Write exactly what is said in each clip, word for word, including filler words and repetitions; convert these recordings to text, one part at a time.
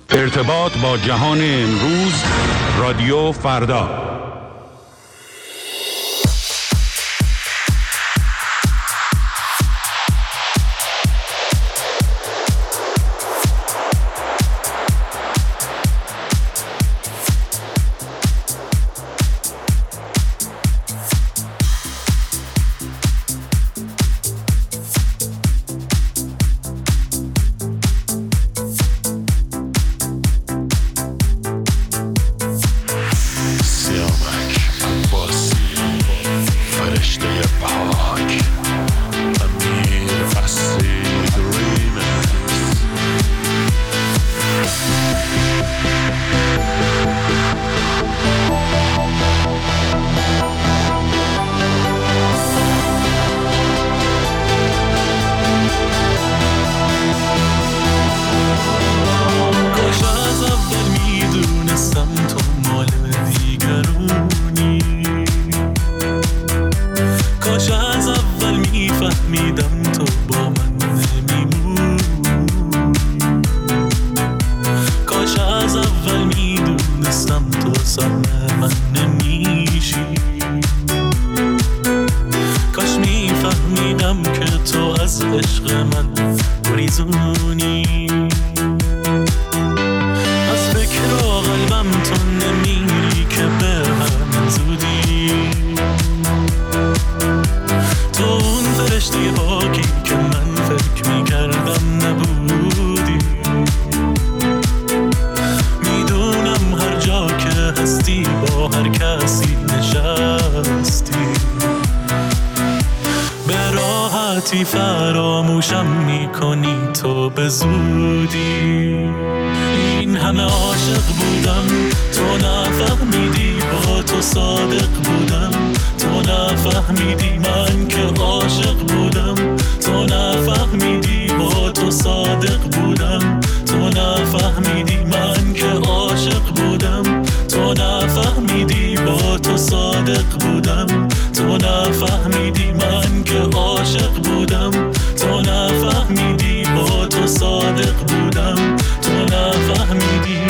ارتباط با جهان امروز، رادیو فردا. فراموشم میکنی تو به زودی. این همه عاشق بودم تو نفهمیدی، با تو صادق بودم تو نفهمیدی، من که عاشق بودم تو نفهمیدی، با تو صادق بودم تو نفهمیدی، من که عاشق بودم تو نفهمیدی، با تو صادق بودم تو نفهمیدی، من که عاشق بودم تو نفهمیدی، با تو صادق بودم تو نفهمیدی.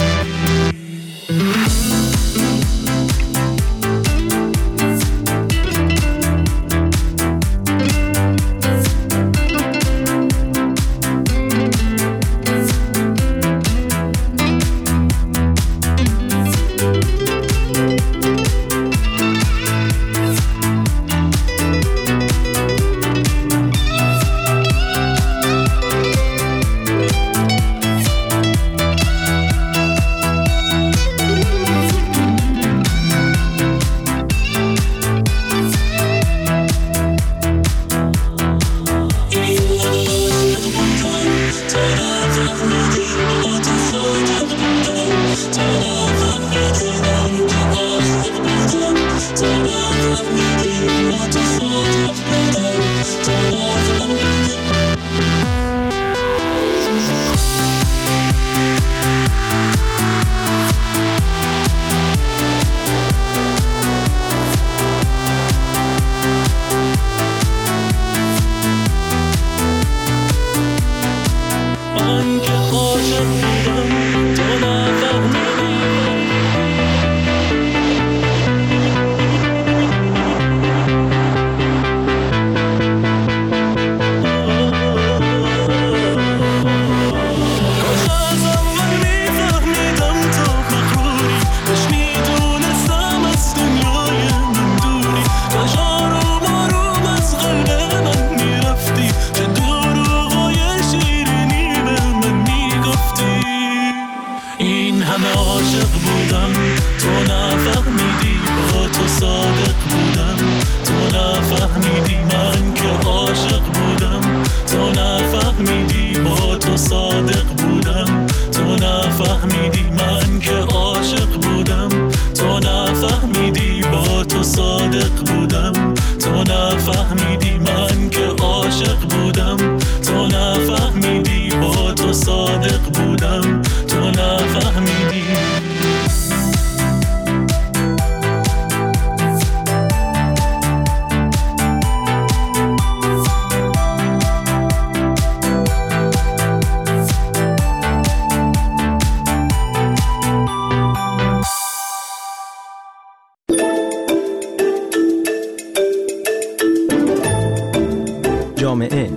جامعه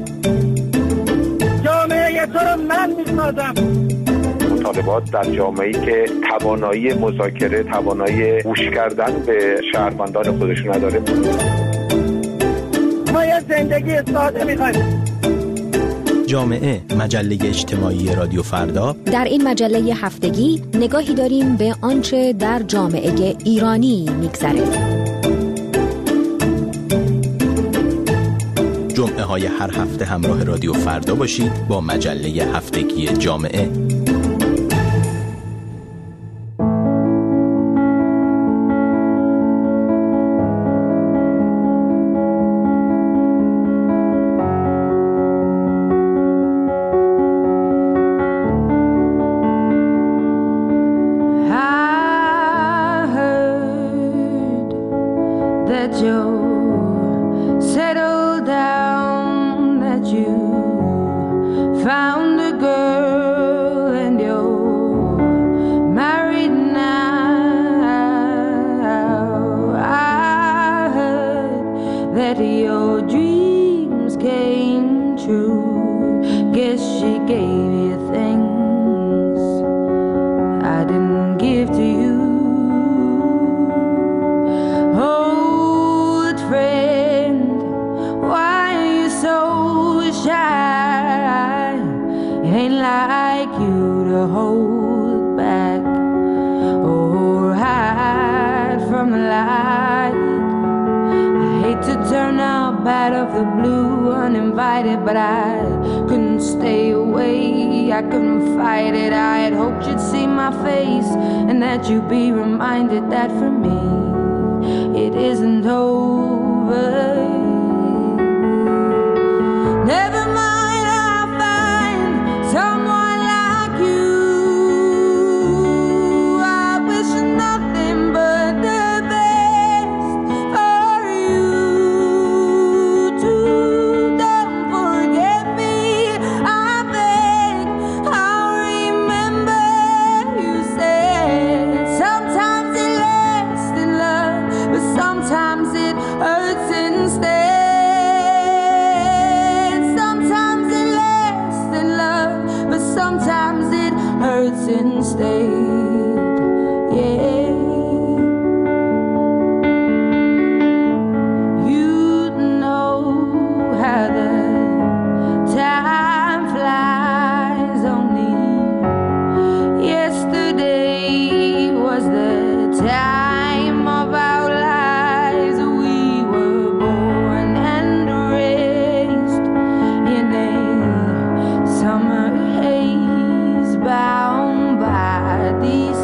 جامعه تو رو من میسازم. مطالبات در جامعه‌ای که توانایی مذاکره، توانایی گوش کردن به شهروندان خودش نداره. ما یه زندگی ساده می‌خوایم. جامعه، مجله اجتماعی رادیو فردا. در این مجله هفتگی نگاهی داریم به آنچه در جامعه ایرانی می‌گذره. جمعه های هر هفته همراه رادیو فردا باشید با مجله هفتگی جامعه. But I couldn't stay away, I couldn't fight it. I had hoped you'd see my face and that you'd be reminded that for me it isn't over. Never mind, I'll find someone like you. I wish nothing but the best for you too. These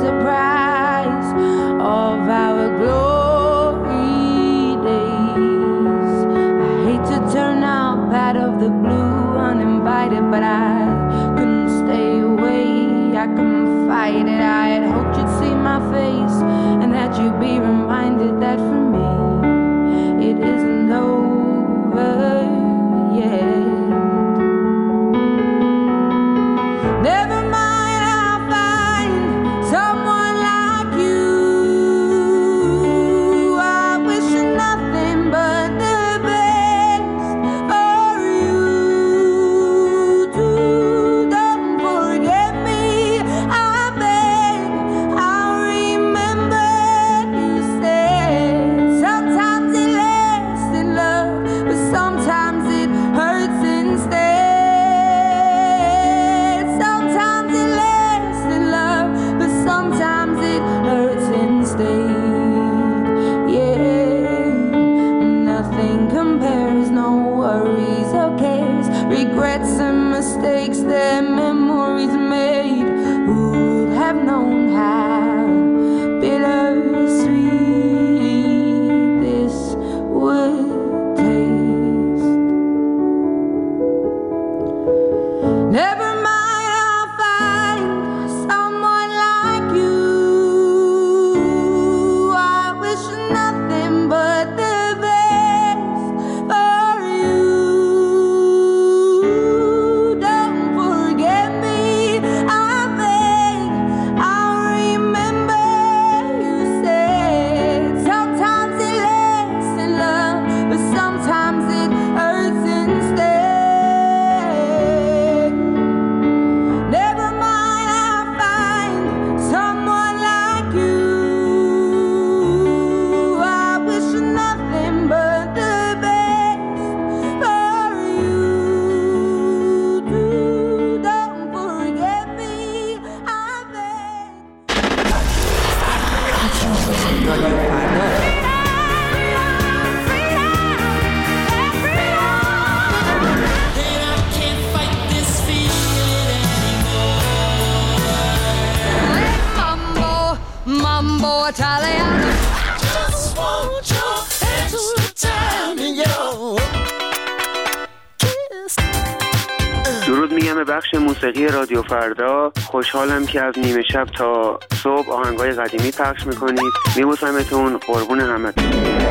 به بخش موسیقی رادیو فردا. خوشحالم که از نیمه شب تا صبح آهنگای قدیمی پخش میکنید. میبوسمتون، قربون همتون.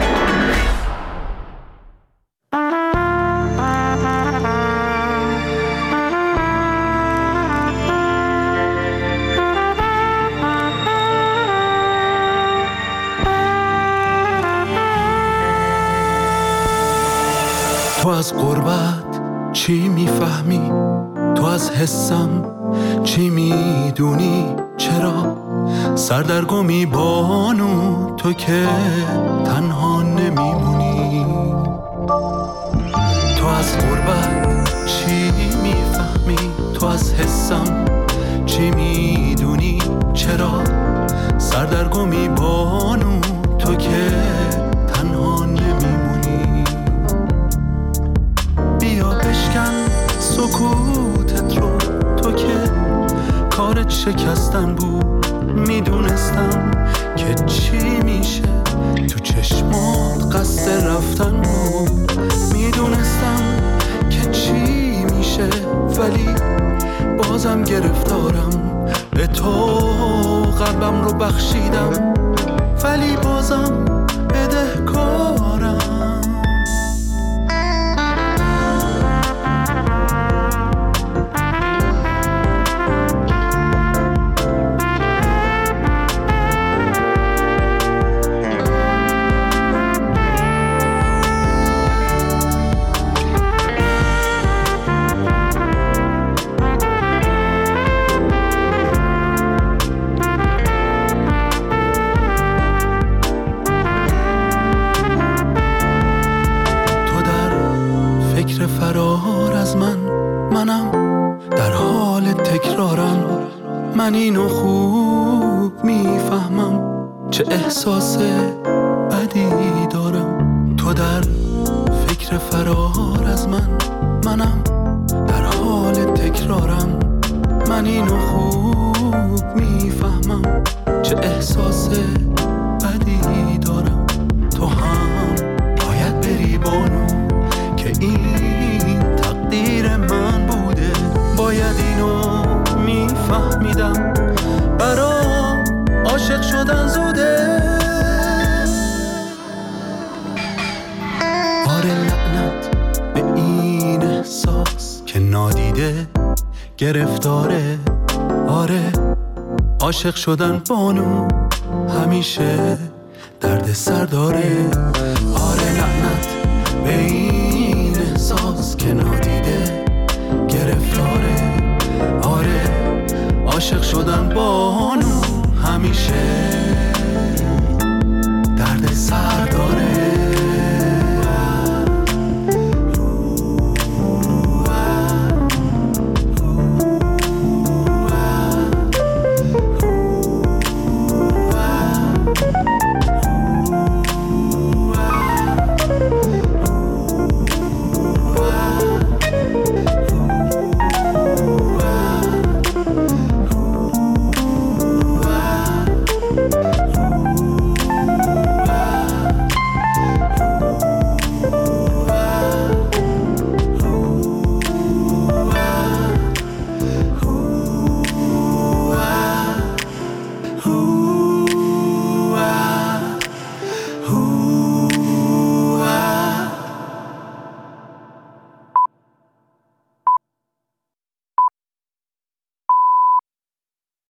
تو از غربت چی میفهمی؟ تو از حسم چی میدونی؟ چرا سردرگمی بانو تو که تنها نمیمونی؟ تو از غربت چی میفهمی؟ تو از حسم چی میدونی؟ چرا سردرگمی بانو تو که تنها نمیمونی؟ بیا بشکن سکوتت رو، تو که کارت شکستن بود. میدونستم که چی میشه، تو چشمات قصد رفتن بود. میدونستم که چی میشه، ولی بازم گرفتارم. به تو قلبم رو بخشیدم، ولی بازم بدهکارم. فرار از من، منم در حال تکرارم. من اینو خوب میفهمم، چه احساس بدی دارم. تو در فکر فرار از من، منم در حال تکرارم. من اینو خوب میفهمم، چه احساس بدی دارم. تو هم باید بری بانو که این تقدیر من بوده. باید اینو میفهمیدم، برام عاشق شدن زوده. آره لعنت به این احساس که نادیده گرفتاره. آره عاشق شدن بانو همیشه درد سر داره. آره لعنت به این احساس که نادیده گرفتاره. آره عاشق شدن بانو همیشه درد سر داره.